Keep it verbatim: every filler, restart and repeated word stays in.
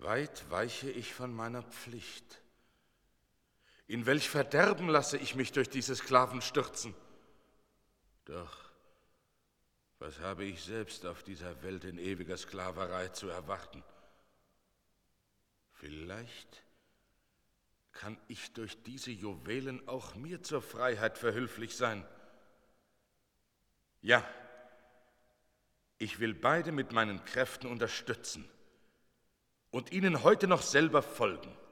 weit weiche ich von meiner Pflicht? In welch Verderben lasse ich mich durch diese Sklaven stürzen? Doch was habe ich selbst auf dieser Welt in ewiger Sklaverei zu erwarten? Vielleicht kann ich durch diese Juwelen auch mir zur Freiheit verhülflich sein. Ja, ich will beide mit meinen Kräften unterstützen und ihnen heute noch selber folgen.